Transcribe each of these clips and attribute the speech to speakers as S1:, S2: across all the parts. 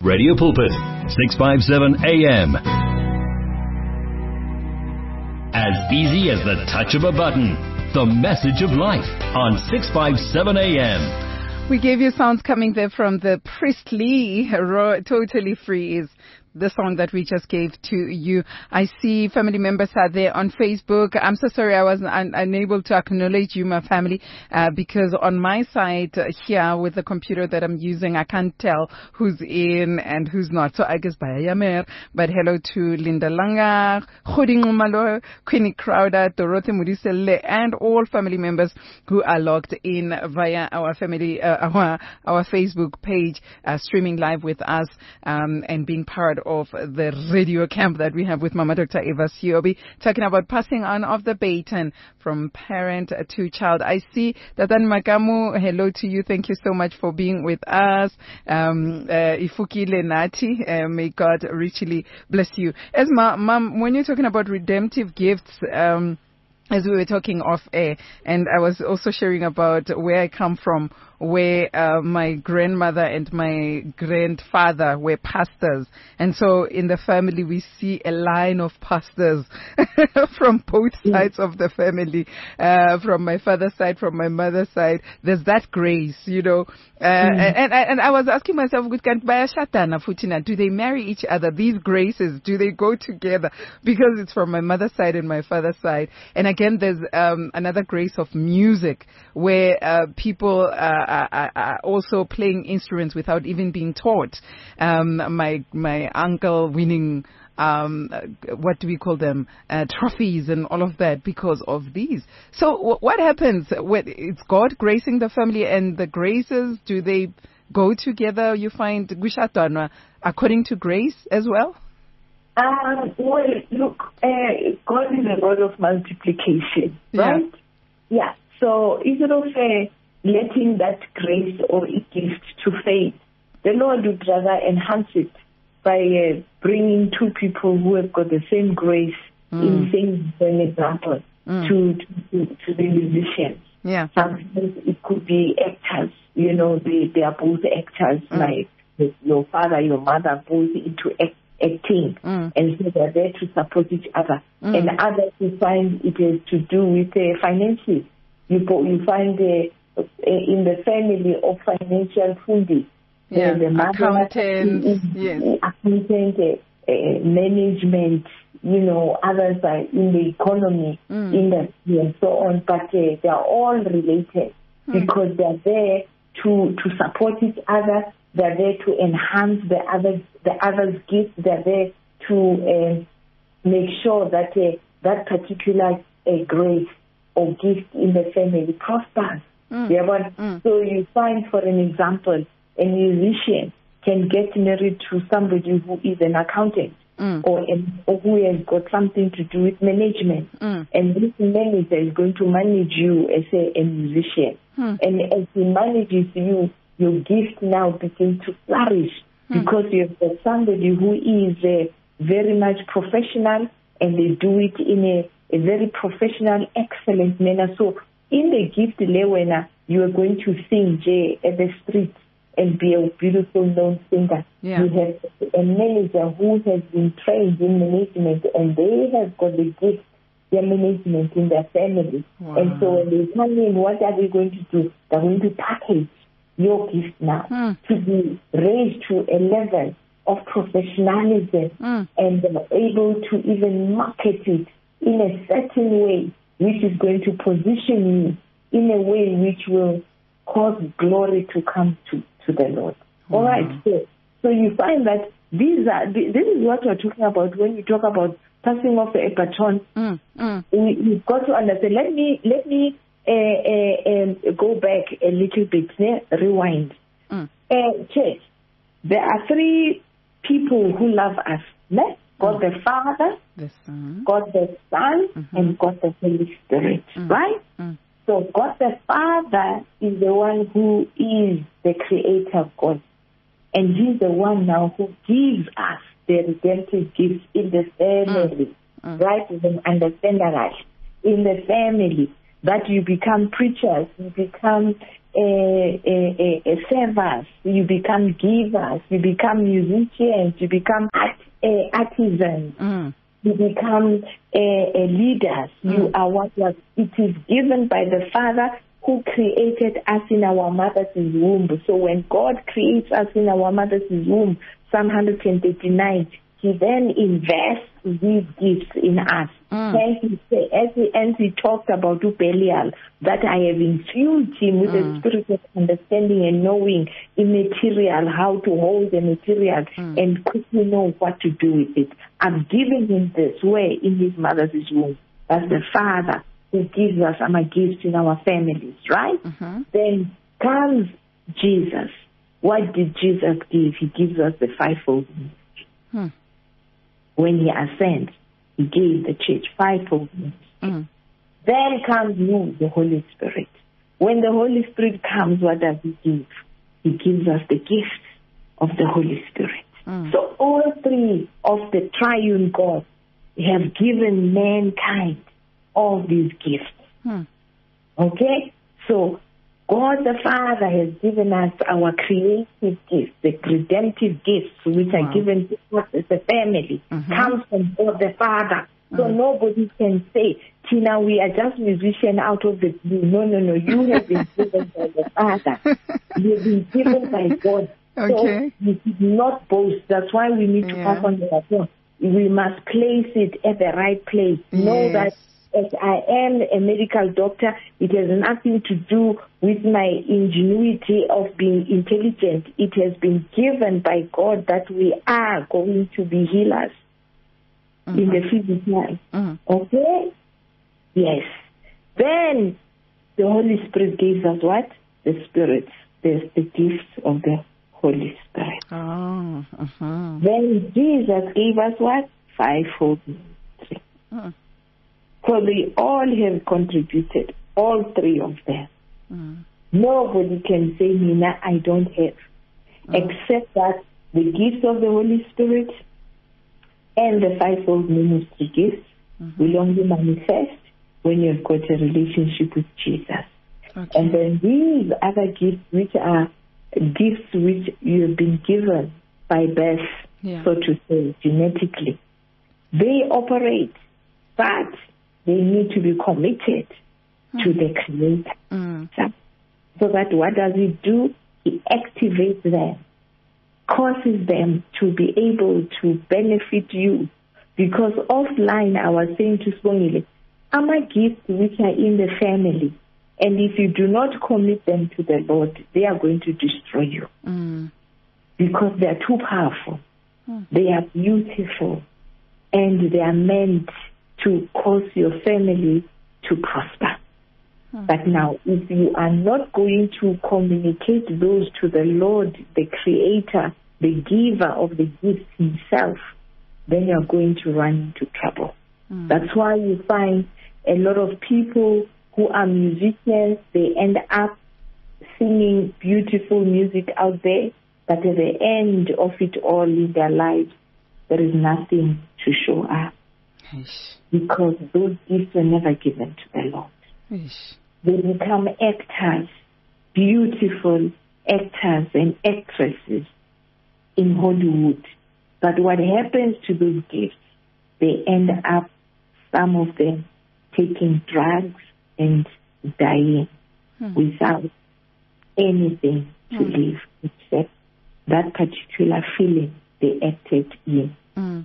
S1: Radio Pulpit, 657 AM. As easy as the touch of a button. The Message of Life on 657 AM.
S2: We gave you sounds coming there from the Priestley. Totally Free is the song that we just gave to you. I see family members are there on Facebook. I'm so sorry I was unable to acknowledge you, my family, because on my side here with the computer that I'm using, I can't tell who's in and who's not. So I guess Bayamer, but hello to Linda Langa, Khoding Malo, Queenie Crowder, Dorothy Mudisele, and all family members who are logged in via our family, our Facebook page, streaming live with us, and being part of the radio camp that we have with Mama Dr. Eva Siobi, talking about passing on of the baton from parent to child. I see Tatan Makamu, hello to you. Thank you so much for being with us. Ifuki Lenati, may God richly bless you. As Mom, when you're talking about redemptive gifts, as we were talking off air, and I was also sharing about where I come from, where my grandmother and my grandfather were pastors. And so in the family, we see a line of pastors from both sides of the family, from my father's side, from my mother's side. There's that grace, you know. And I was asking myself, do they marry each other? These graces, do they go together? Because it's from my mother's side and my father's side. And again, there's another grace of music where people are also playing instruments without even being taught. My uncle winning, what do we call them, trophies and all of that because of these. So what happens when it's God gracing the family, and the graces, do they go together? You find Gushatana according to grace as well?
S3: Well, look, God is a God of multiplication, right? Yeah. So instead of letting that grace or gift to fade, the Lord would rather enhance it by bringing two people who have got the same grace in saying an example to the musicians. Yeah. Sometimes it could be actors. You know, they are both actors, like your father, your mother, both into acting, and so they're there to support each other. And others who find it has to do with finances. You find in the family of financial funding, the accountant, management, you know, others are in the economy, industry, and so on. But they are all related because they're there to support each other. They're there to enhance the other's gifts. They're there to make sure that that particular grace or gift in the family prospers. So you find, for an example, a musician can get married to somebody who is an accountant or who has got something to do with management. And this manager is going to manage you as a musician. And as he manages you, your gift now begins to flourish because you have got somebody who is very much professional, and they do it in a very professional, excellent manner. So in the gift Lewena, you are going to sing at the street and be a beautiful known singer. You have a manager who has been trained in management, and they have got the gift, their management in their family. And so when they come in, what are they going to do? They're going to package your gift now to be raised to a level of professionalism and able to even market it in a certain way, which is going to position you in a way which will cause glory to come to the Lord. All right. So you find that this is what we're talking about when we talk about passing off a baton. We've got to understand. Let me go back a little bit, rewind. Church, there are three people who love us. God the Father,
S2: the Son,
S3: God the Son, and God the Holy Spirit, right? So God the Father is the one who is the creator of God. And he's the one now who gives us the redemptive gifts in the family, right? Understand that, right? In the family, that you become preachers, you become servers, you become givers, you become musicians, you become artisans, you become leaders. You are what was. It is given by the Father who created us in our mother's womb. So when God creates us in our mother's womb, Psalm 139, He then invests these gifts in us. And as he talked about Belial, that I have infused him with the spirit of understanding and knowing immaterial, how to hold the material and quickly know what to do with it. I've given him this way in his mother's womb. That's the Father who gives us our gifts in our families, right? Then comes Jesus. What did Jesus give? He gives us the fivefold ministry. When he ascends, he gave the church fivefold ministry. Then comes the Holy Spirit. When the Holy Spirit comes, what does he give? He gives us the gifts of the Holy Spirit. So all three of the triune God have given mankind all these gifts. Okay? So God the Father has given us our creative gifts, the redemptive gifts, which are given to us as a family, comes from God the Father. So nobody can say, Tina, we are just musicians out of the blue. No. You have been given by the Father. You've been given by God.
S2: Okay.
S3: So we did not boast. That's why we need to pass on the baton. We must place it at the right place. Know that as I am a medical doctor, it has nothing to do with my ingenuity of being intelligent. It has been given by God that we are going to be healers in the physical. Okay? Yes. Then the Holy Spirit gives us what? The Spirit. There's the gifts of the Holy Spirit. Then Jesus gave us what? Fivefold ministry. So they all have contributed, all three of them. Nobody can say, Nina, I don't have, except that the gifts of the Holy Spirit and the fivefold ministry gifts will only manifest when you've got a relationship with Jesus. And then these other gifts, which are gifts which you have been given by birth, so to say, genetically, they operate, but they need to be committed to the Creator. So that what does it do? It activates them, causes them to be able to benefit you. Because offline, I was saying to Songile, our gifts which are in the family, and if you do not commit them to the Lord, they are going to destroy you. Because they are too powerful. They are beautiful. And they are meant to cause your family to prosper. But now, if you are not going to communicate those to the Lord, the Creator, the giver of the gifts himself, then you're going to run into trouble. That's why you find a lot of people who are musicians, they end up singing beautiful music out there, but at the end of it all in their lives, there is nothing to show up. Because those gifts were never given to the Lord. They become actors, beautiful actors and actresses in Hollywood. But what happens to those gifts? They end up, some of them, taking drugs and dying without anything to live except that particular feeling they acted in.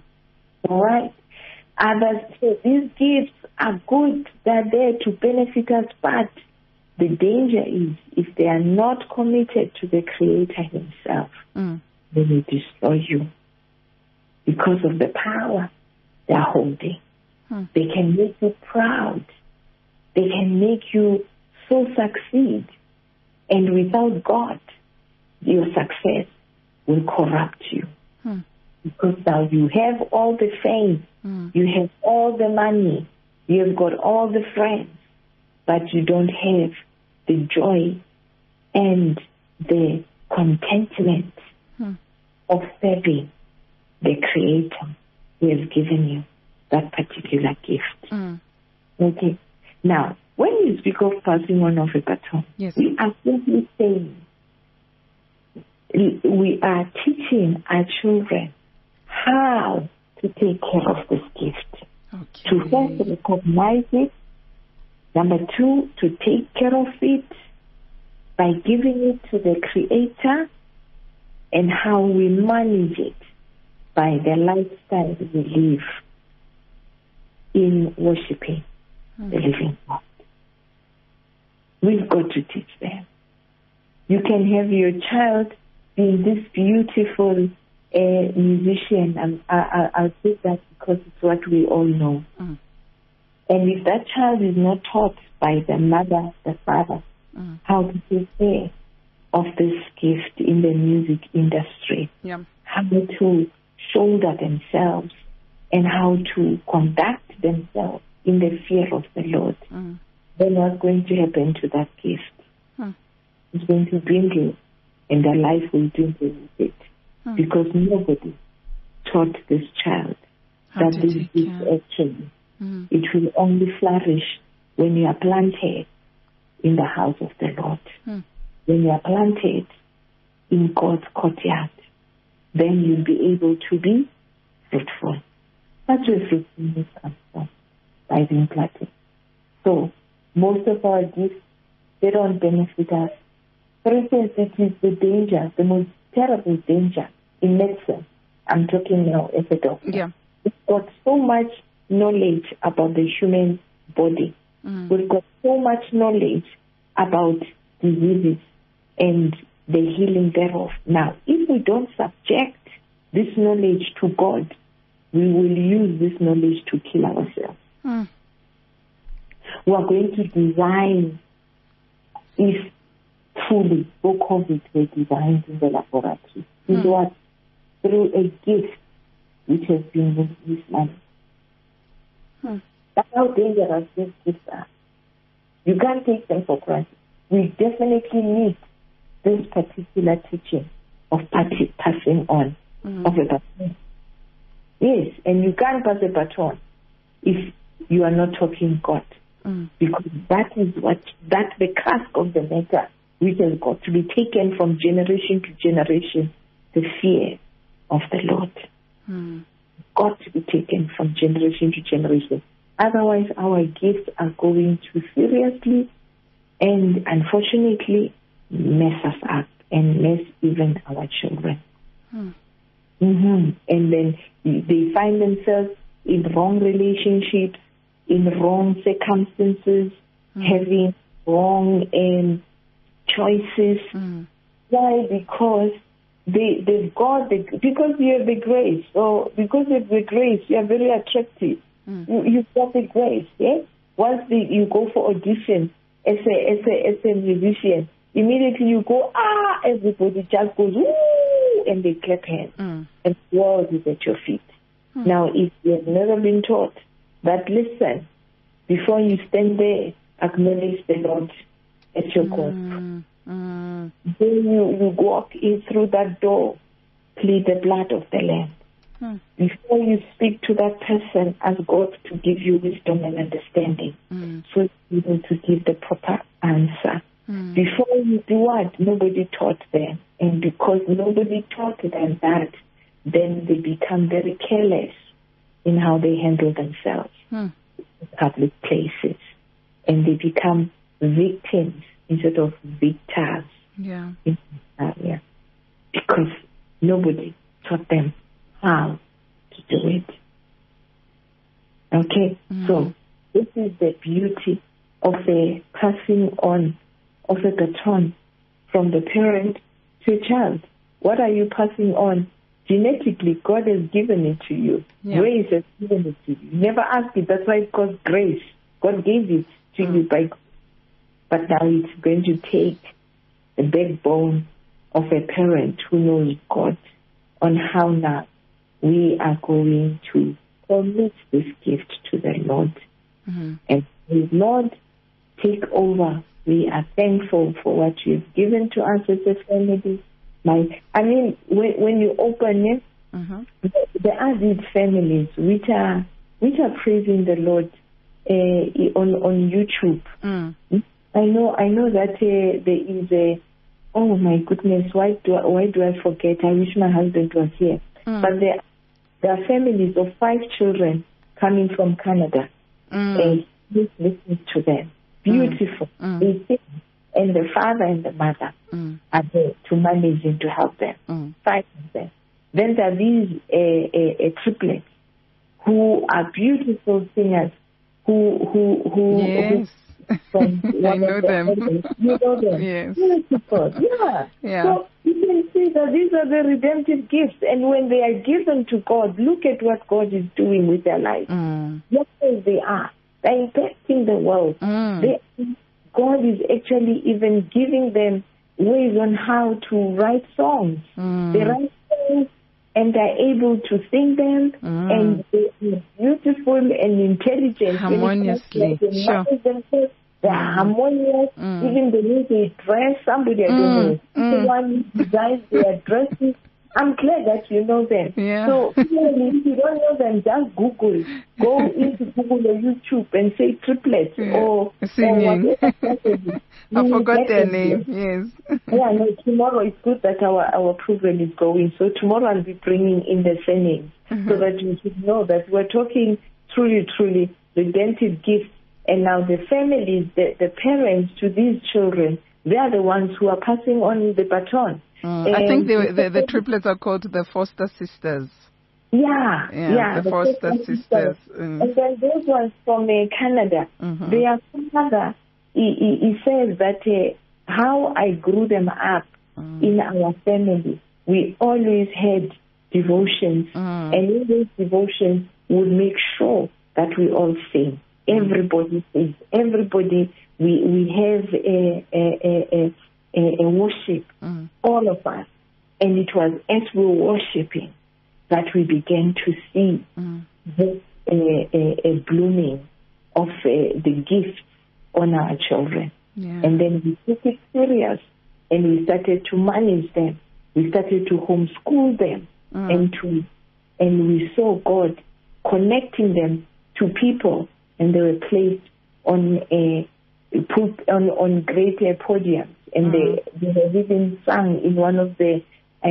S3: All right? Others say these gifts are good, they're there to benefit us, but the danger is if they are not committed to the Creator himself, they will destroy you because of the power they are holding. They can make you proud. They can make you so succeed. And without God, your success will corrupt you. Because now you have all the fame, you have all the money, you have got all the friends, but you don't have the joy and the contentment of serving the Creator who has given you that particular gift. Okay. Now, when you speak of passing on of a baton,
S2: yes,
S3: we are simply saying we are teaching our children how to take care of this gift.
S2: Okay.
S3: To first recognize it. Number 2, to take care of it by giving it to the Creator, and how we manage it by the lifestyle we live in worshiping the living God. We've got to teach them. You can have your child be this beautiful musician, and I'll say that because it's what we all know. And if that child is not taught by the mother, the father, how to take care of this gift in the music industry, how to shoulder themselves, and how to conduct themselves in the fear of the Lord, then what's going to happen to that gift? It's going to dwindle, and their life will dwindle with it. Because nobody taught this child that this is actually, it will only flourish when you are planted in the house of the Lord. When you are planted in God's courtyard, then you'll be able to be fruitful. That's where fruitfulness comes from, by being planted. So, most of our gifts, they don't benefit us. For instance, it is the danger, the most terrible danger in medicine. I'm talking now as a doctor.
S2: Yeah.
S3: We've got so much knowledge about the human body. We've got so much knowledge about diseases and the healing thereof. Now, if we don't subject this knowledge to God, we will use this knowledge to kill ourselves. We are going to design, if fully, for COVID were designed in the laboratory. Is what? Through a gift which has been mismanaged. That's how dangerous these gifts are. You can't take them for granted. We definitely need this particular teaching of passing on of a baton. Yes, and you can't pass a baton if you are not talking God. Because that's the cask of the matter, which has got to be taken from generation to generation, the fear of the Lord. Got to be taken from generation to generation. Otherwise, our gifts are going to seriously and unfortunately mess us up and mess even our children. And then they find themselves in wrong relationships, in wrong circumstances, having wrong choices. Why? Because they've got because you have the grace. So because of the grace, you are very attractive. You've got the grace. Yeah. Once you go for audition as a musician, immediately you go everybody just goes woo, and they clap hands, and the world is at your feet. Now, if you have never been taught that, listen, before you stand there, acknowledge the Lord at your God. Then you walk in through that door, plead the blood of the Lamb. Before you speak to that person, ask God to give you wisdom and understanding, so you're able to give the proper answer. Before you do what? Nobody taught them. And because nobody taught them that, then they become very careless in how they handle themselves in public places. And they become victims instead of victors in this area. Because nobody taught them how to do it. Okay? So this is the beauty of a passing on of a baton from the parent to a child. What are you passing on? Genetically, God has given it to you. Grace has given it to you. You never asked it. That's why it's called grace. God gave it to you by grace. But now it's going to take the backbone of a parent who knows God on how now we are going to commit this gift to the Lord. And the Lord, take over. We are thankful for what you've given to us as a family. When you open it, there are these families which are praising the Lord on YouTube. I know that there is a. Oh my goodness! Why do I forget? I wish my husband was here. But there are families of 5 children coming from Canada, and please listen to them. Beautiful. They sing, and the father and the mother are there to manage and to help them. 5 of them. Then there are these triplets who are beautiful singers.
S2: Yes. I know them.
S3: You know them.
S2: Yes.
S3: Beautiful. Yeah. So you can see that these are the redemptive gifts, and when they are given to God, look at what God is doing with their lives. Look where they are. They're impacting the world. God is actually even giving them ways on how to write songs. They write songs and they're able to sing them, and they're beautiful and intelligent.
S2: Harmoniously. Sure.
S3: They're harmonious. Even the way they dress, somebody, I don't know, the one who designs their dresses. I'm glad that you know them.
S2: Yeah.
S3: So if you don't know them, just Google. Go into Google or YouTube and say triplets or
S2: singing. I forgot their name. Yes.
S3: No, tomorrow it's good that our program is going. So tomorrow I'll be bringing in the surnames so that you should know that we're talking truly redemptive gifts. And now the families, the parents to these children, they are the ones who are passing on the baton.
S2: I think the triplets are called the Foster Sisters.
S3: Yeah,
S2: the Foster Sisters.
S3: And then those ones from Canada, their father, he says that how I grew them up in our family, we always had devotions, and in those devotions would make sure that we all sing. Everybody sings. Everybody, we have a worship, all of us. And it was as we were worshiping that we began to see this a blooming of the gifts on our children.
S2: Yeah.
S3: And then we took it serious, and we started to manage them. We started to homeschool them, and we saw God connecting them to people, and they were placed on great podiums, and they have even sung in one of the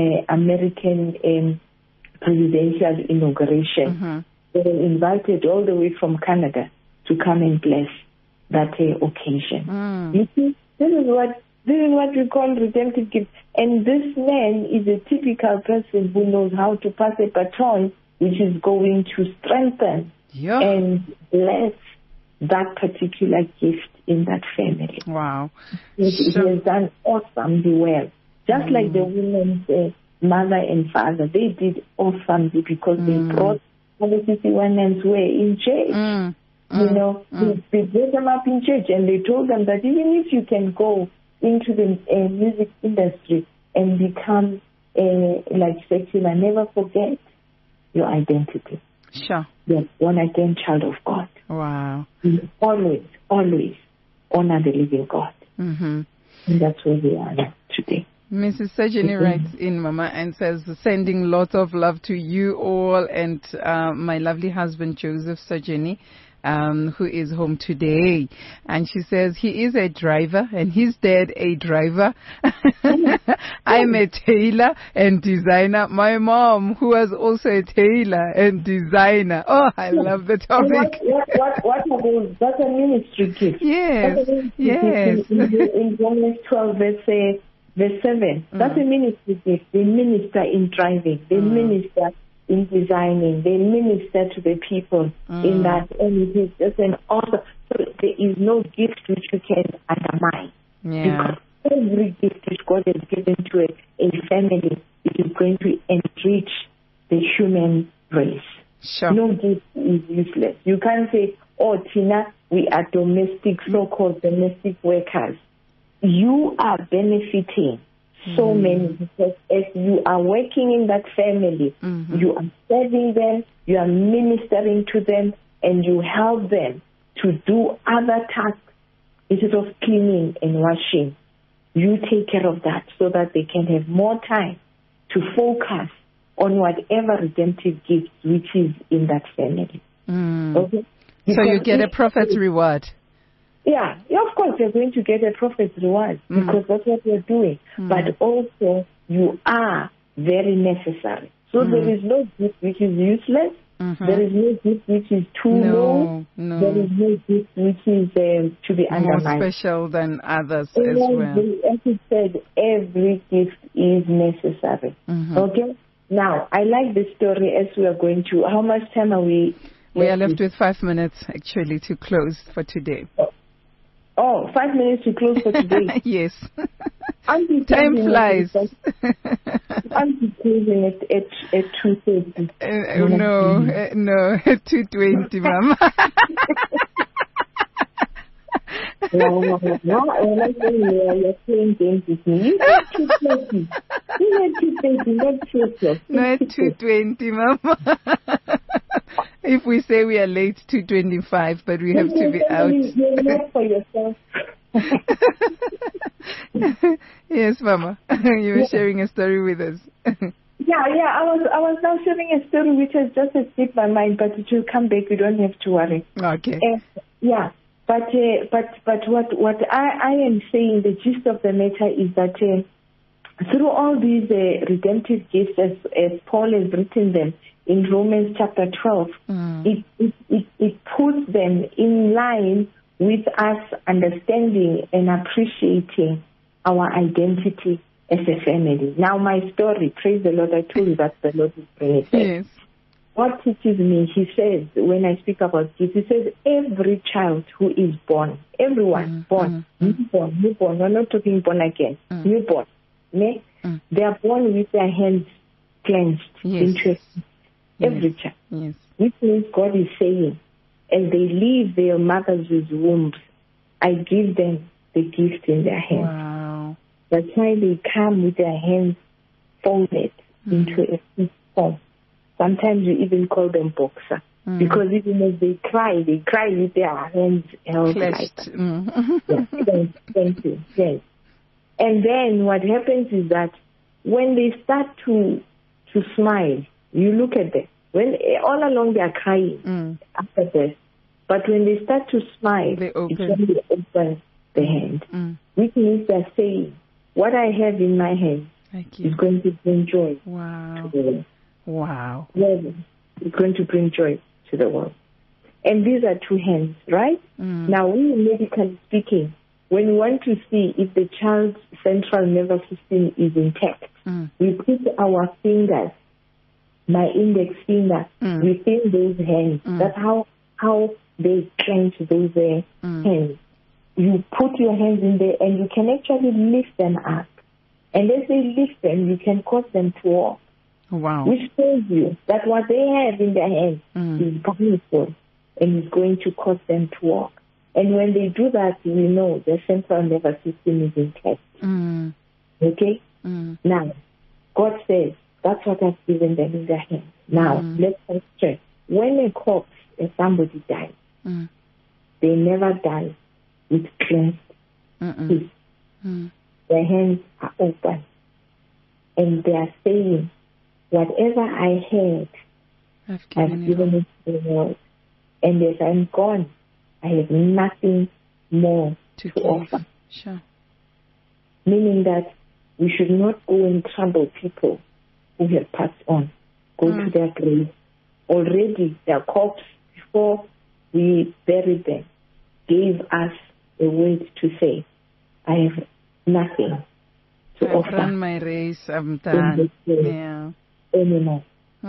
S3: American presidential inauguration. They were invited all the way from Canada to come and bless that occasion. You see, this is what we call redemptive gift. And this man is a typical person who knows how to pass a baton, which is going to strengthen and bless that particular gift in that family.
S2: Wow.
S3: He has done awesomely well. Just like the women's mother and father, they did awesomely because they brought women's way in church. You know, they brought them up in church, and they told them that even if you can go into the music industry and become like secular, never forget your identity.
S2: Sure.
S3: You're born again child of God.
S2: Wow.
S3: You always honor the living God. And that's where we are now today.
S2: Mrs. Sajini writes in, Mama, and says, sending lots of love to you all and my lovely husband, Joseph Sajini, who is home today. And she says he is a driver and his dad a driver. I'm a tailor and designer. My mom, who was also a tailor and designer. Oh, I love the topic.
S3: What are those? That's a ministry gift.
S2: Yes.
S3: In Romans 12, verse 7, that's a ministry gift. They minister in driving. They minister in designing. They minister to the people in that. And it is just an honor. So there is no gift which you can undermine. Because every gift which God has given to a family, it is going to enrich the human race.
S2: Sure.
S3: No gift is useless. You can't say, oh, Tina, we are domestic, so-called domestic workers. You are benefiting so many, because as you are working in that family, you are serving them, you are ministering to them, and you help them to do other tasks instead of cleaning and washing. You take care of that so that they can have more time to focus on whatever redemptive gift which is in that family. Okay?
S2: So you get a prophet's reward.
S3: Yeah, of course you're going to get a prophet's reward because that's what you're doing. But also you are very necessary. So there is no gift which is useless. There is no gift which is too low.
S2: No.
S3: There is no gift which is to be undermined.
S2: More special than others as well.
S3: As you said, every gift is necessary. Okay? Now, I like the story as we are going to. How much time are we?
S2: We are left with 5 minutes, actually, to close for today.
S3: Oh, 5 minutes to close for today.
S2: Yes. Time flies.
S3: I'm closing at 2:30.
S2: No, 2:20, Mama.
S3: You're playing games with me. You said 2:30. You said 2:30, not 2 o'clock.
S2: No, at 2:20, Mama. If we say we are late, 2:25, but we have to be out.
S3: You're not for yourself.
S2: Yes, Mama. You were sharing a story with us.
S3: Yeah. I was now sharing a story which has just escaped my mind, but it will come back. You don't have to worry.
S2: Okay.
S3: Yeah. But what I am saying, the gist of the matter is that through all these redemptive gifts, as Paul has written them in Romans chapter 12, it puts them in line with us understanding and appreciating our identity as a family. Now, my story, praise the Lord, I told you that the Lord is bringing it.
S2: Yes.
S3: What teaches me, he says, when I speak about gifts, he says, every child who is born, everyone born, newborn, we're not talking born again, newborn, they are born with their hands clenched into every child.
S2: Yes.
S3: Which means God is saying, as they leave their mothers' wombs, I give them the gift in their hands.
S2: Wow.
S3: That's why they come with their hands folded into a fist form. Sometimes we even call them boxer. Because even as they cry with their hands held like that. Thank you. Yes. And then what happens is that when they start to smile, you look at them. When all along they are crying after this, but when they start to smile,
S2: they
S3: open the hand, which means they're saying, "What I have in my hand is going to bring joy."
S2: Wow!
S3: To the world.
S2: Wow!
S3: It's going to bring joy to the world, and these are two hands, right? Now, we medically speaking, when we want to see if the child's central nervous system is intact, we put our fingers. My index finger within those hands. That's how they clench those hands. You put your hands in there and you can actually lift them up. And as they lift them, you can cause them to walk.
S2: Wow.
S3: Which tells you that what they have in their hands is powerful and is going to cause them to walk. And when they do that, we know their central nervous system is intact. Okay? Now, God says, that's what I've given them in their hands. Now, let's concentrate. When a corpse, if somebody dies, they never die with clenched teeth. Their hands are open. And they are saying, whatever I had, I've given it to the world. And as I'm gone, I have nothing more to offer.
S2: Sure.
S3: Meaning that we should not go and trouble people who have passed on. Go to their grave. Already their corpse, before we buried them, gave us a word to say, I have nothing to offer.
S2: I've run my race, I'm done.
S3: Anymore.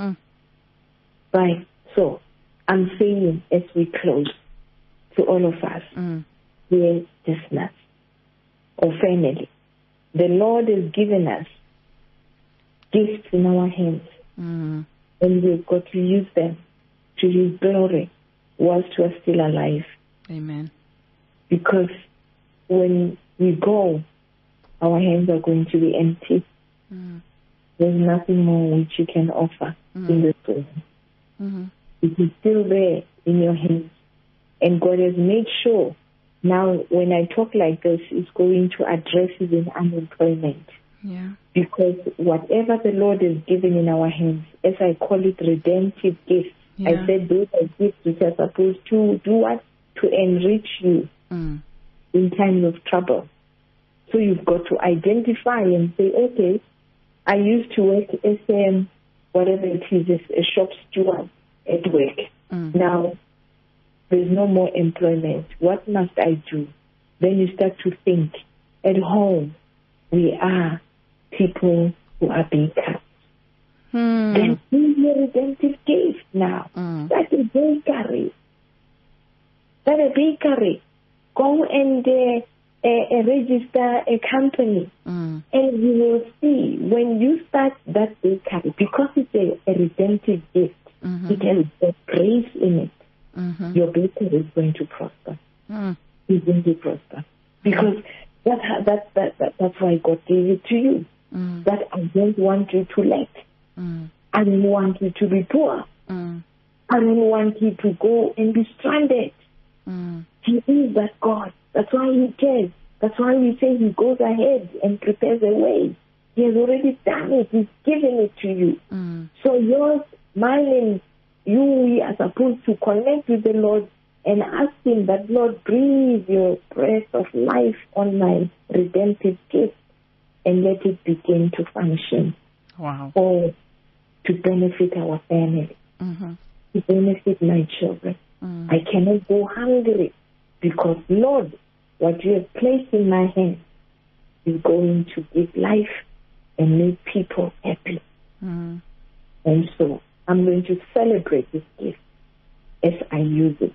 S3: Right. So, I'm saying as we close, to all of us, dear listeners or family, the Lord has given us gifts in our hands, and we've got to use them to His glory whilst we're still alive.
S2: Amen.
S3: Because when we go, our hands are going to be empty. There's nothing more which you can offer in this world. It is still there in your hands. And God has made sure now when I talk like this, it's going to address even unemployment.
S2: Yeah.
S3: Because whatever the Lord has given in our hands, as I call it, redemptive gifts,
S2: Yeah.
S3: I said those are gifts which are supposed to do what? To enrich you in times of trouble. So you've got to identify and say, okay, I used to work as whatever it is, a shop steward at work. Now, there's no more employment. What must I do? Then you start to think, at home, we are people who are being cut. Then use your redemptive gift now. That's a bakery. That's a bakery. Go and register a company. And you will see when you start that bakery, because it's a redemptive gift, it has a grace in it. Your bakery is going to prosper. It's going to prosper. Because that's why God gave it to you. That I don't want you to lack. I don't want you to be poor. I don't want you to go and be stranded. He is that God. That's why He cares. That's why we say He goes ahead and prepares a way. He has already done it. He's given it to you. So yours, mine, and you, we are supposed to connect with the Lord and ask Him that, Lord, breathe your breath of life on my redemptive gift and let it begin to function.
S2: Wow.
S3: Or to benefit our family, to benefit my children. I cannot go hungry because, Lord, what you have placed in my hand is going to give life and make people happy. And so I'm going to celebrate this gift as I use it.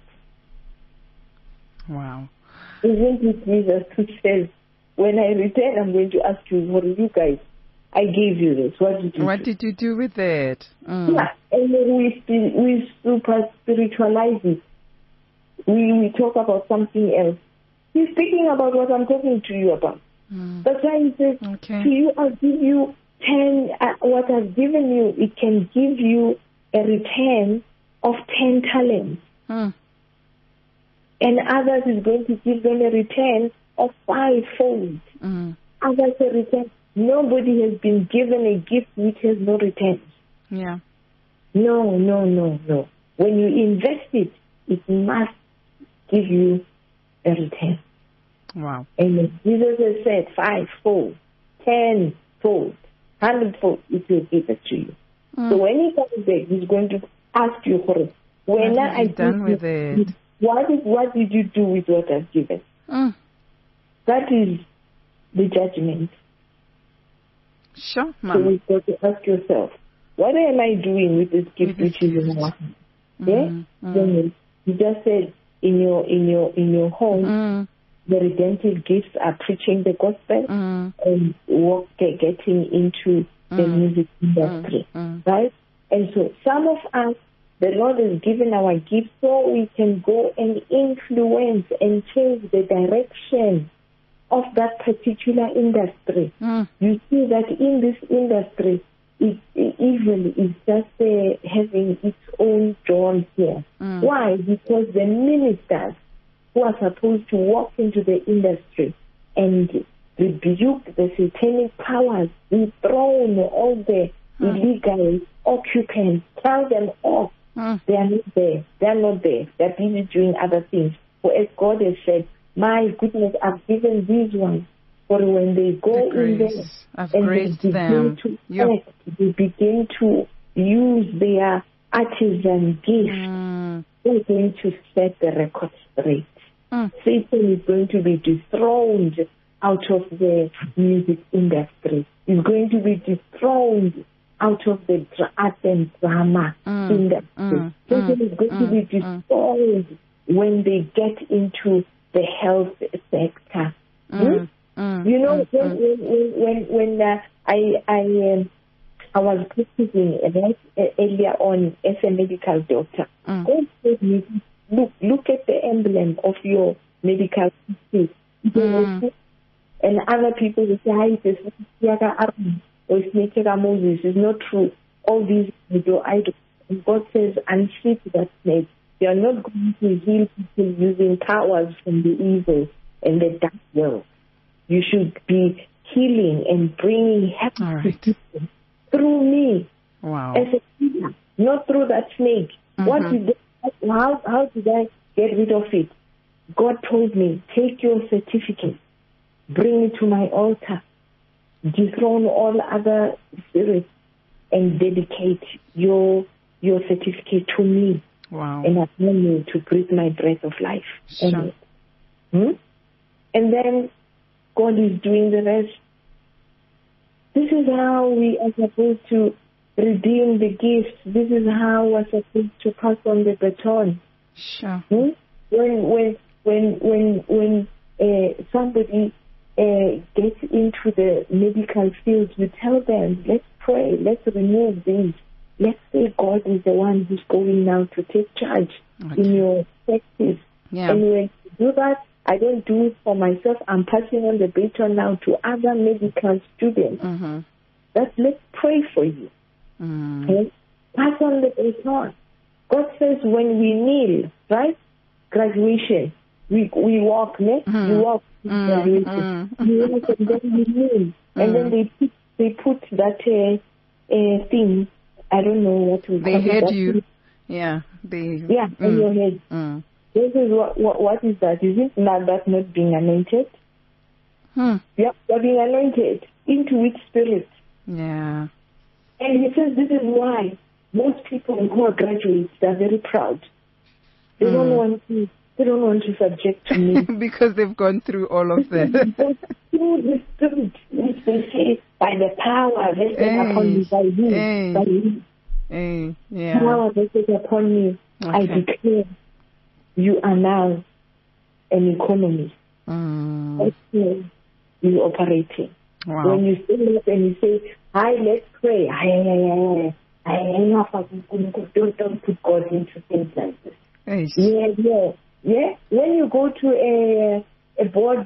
S2: Wow.
S3: Isn't it Jesus who says, when I return, I'm going to ask you, what did you guys? I gave you this. What
S2: did you do with it?
S3: Yeah, and then we super spiritualize it. We talk about something else. He's speaking about what I'm talking to you about. That's why he says, to you, I'll give you 10, what I've given you, it can give you a return of 10 talents. And others is going to give them a return of 5-fold. Others a return. Nobody has been given a gift which has no return.
S2: Yeah.
S3: No. When you invest it, it must give you a return.
S2: Wow.
S3: And Jesus has said 5-fold, 10-fold, 100-fold, it will give it to you. So when He comes back, He's going to ask you for it. When
S2: what have you done with it?
S3: What did you do with what I've given? That is the judgment.
S2: Sure, Mama.
S3: So you've got to ask yourself, what am I doing with this gift which is in my hand? Yeah? You just said in your home, the redemptive gifts are preaching the gospel and getting into the music industry, right? And so some of us, the Lord has given our gifts so we can go and influence and change the direction of that particular industry. You see that in this industry, evil is just having its own jaws here. Why? Because the ministers who are supposed to walk into the industry and rebuke the satanic powers, dethrone all the illegal occupants, tell them off. They are not there. They are not there. They are busy doing other things. For as God has said, my goodness, I've given these ones for when they go in there
S2: I've
S3: and
S2: graced
S3: they
S2: them.
S3: begin to act, they begin to use their artisan gift, they're going to set the record straight. Satan is going to be dethroned out of the music industry. He's going to be dethroned out of the art and drama industry. Satan is going to be destroyed when they get into the health sector. You know, when I was practicing earlier on as a medical doctor, God said me, look at the emblem of your medical system. And other people will say, hi, this is or Moses. It's not true. All these are idols. And God says, unsheath that snake. You are not going to heal people using powers from the evil and the dark world. You should be healing and bringing happiness to people through me as a healer, not through that snake. How did I get rid of it? God told me, take your certificate, bring it to my altar, dethrone all other spirits, and dedicate your certificate to me.
S2: Wow.
S3: And allow me to breathe my breath of life.
S2: Sure.
S3: And then God is doing the rest. This is how we are supposed to redeem the gifts. This is how we're supposed to pass on the baton.
S2: Sure.
S3: When somebody gets into the medical field, you tell them, let's pray, let's remove these. Let's say God is the one who's going now to take charge in your practice.
S2: Yeah.
S3: And when you do that, I don't do it for myself. I'm passing on the baton now to other medical students. Let's pray for you. Okay? Pass on the baton. God says when we kneel, right? Graduation. We walk, ne? We walk. Graduation. We walk and then we kneel. And then they put that thing. I don't know what we call it.
S2: They head you. Yeah.
S3: In your head. This is what is that? Is it not being anointed? Yep, you're being anointed into which spirit?
S2: Yeah.
S3: And he says this is why most people who are graduates, they're very proud. They don't want to subject to me.
S2: Because they've gone through all of that.
S3: Through the spirit, which they say, by the power vested upon me by you.
S2: Yeah.
S3: Power vested upon me, I declare you are now an economist. That's where you're operating.
S2: Wow.
S3: When you stand up and you say, hi, let's pray. Don't put God into things like this. Yeah. When you go to a board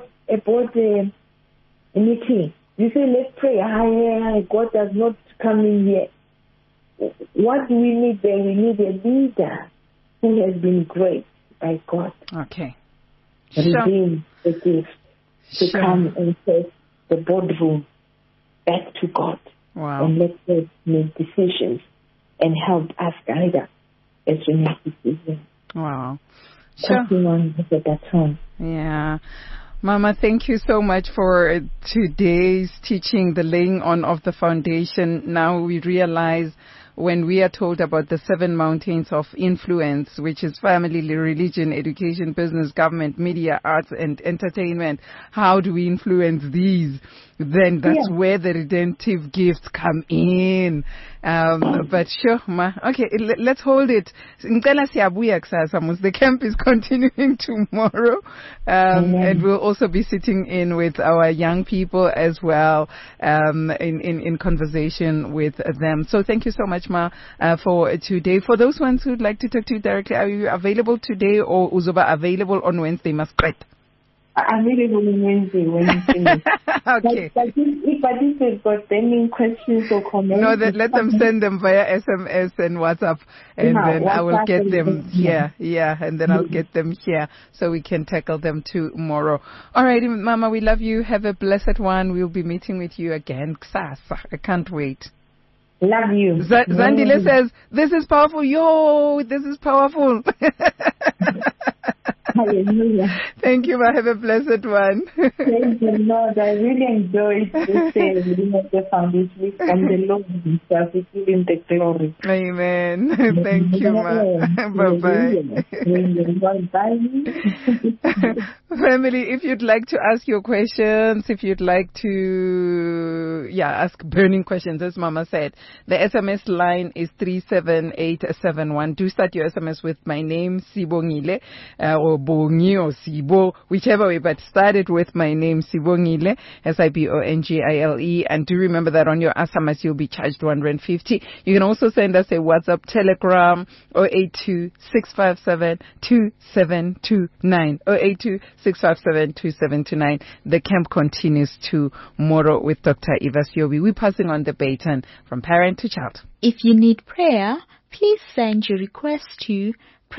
S3: meeting, you say, let's pray. God does not come in here. What do we need there? We need a leader who has been graced by God.
S2: Okay.
S3: Redeem the gift to come and take the boardroom back to God.
S2: Wow.
S3: And let God make decisions and help us guide us as we make decisions.
S2: Wow.
S3: Passing on the baton.
S2: Yeah. Mama, thank you so much for today's teaching, the laying on of the foundation. Now we realize when we are told about the 7 mountains of influence, which is family, religion, education, business, government, media, arts, and entertainment, how do we influence these? Then that's where the redemptive gifts come in. But sure, ma. Okay, let's hold it. The camp is continuing tomorrow. And we'll also be sitting in with our young people as well, in conversation with them. So thank you so much, ma, for today. For those ones who'd like to talk to you directly, are you available today or Uzoba available on Wednesday, Masquerade?
S3: Available on Wednesday when you finish.
S2: Okay.
S3: But if they've got any questions or comments...
S2: No, let them send them via SMS and WhatsApp, and then I will get them here. Yeah, and then I'll get them here so we can tackle them tomorrow. All right, Mama, we love you. Have a blessed one. We'll be meeting with you again. Ksasa. I can't wait.
S3: Love you.
S2: Zandile says, this is powerful. Yo, this is powerful.
S3: Hallelujah.
S2: Thank you, ma. Have a blessed one.
S3: Thank you, Lord. I really enjoyed this reading of the foundation from the Lord himself. We give him the glory.
S2: Amen. Thank you, ma. Bye-bye. Family, if you'd like to ask your questions, if you'd like to ask burning questions, as Mama said, the SMS line is 37871. Do start your SMS with my name, Sibongile, or Bongi or Sibo, whichever way, but start it with my name, Sibongile, Sibongile, and do remember that on your SMS you'll be charged 150. You can also send us a WhatsApp, Telegram, 082-657-2729, 082-657-2729. The camp continues tomorrow with Dr. Eva Siobi. We're passing on the baton from parent to child.
S4: If you need prayer, please send your request to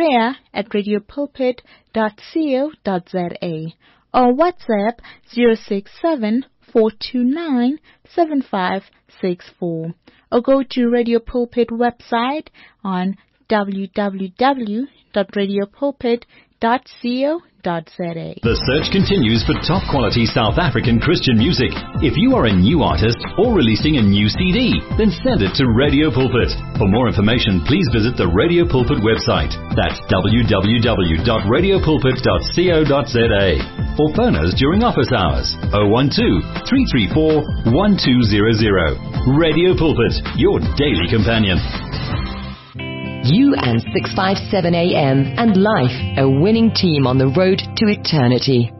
S4: prayer@radiopulpit.co.za or WhatsApp 067-429-7564 or go to Radio Pulpit website on www.radiopulpit.co.za.
S1: The search continues for top quality South African Christian music. If you are a new artist or releasing a new CD, then send it to Radio Pulpit. For more information, please visit the Radio Pulpit website. That's www.radiopulpit.co.za. Or phone us during office hours 012-334-1200. Radio Pulpit, your daily companion.
S5: You and 657 AM and life, a winning team on the road to eternity.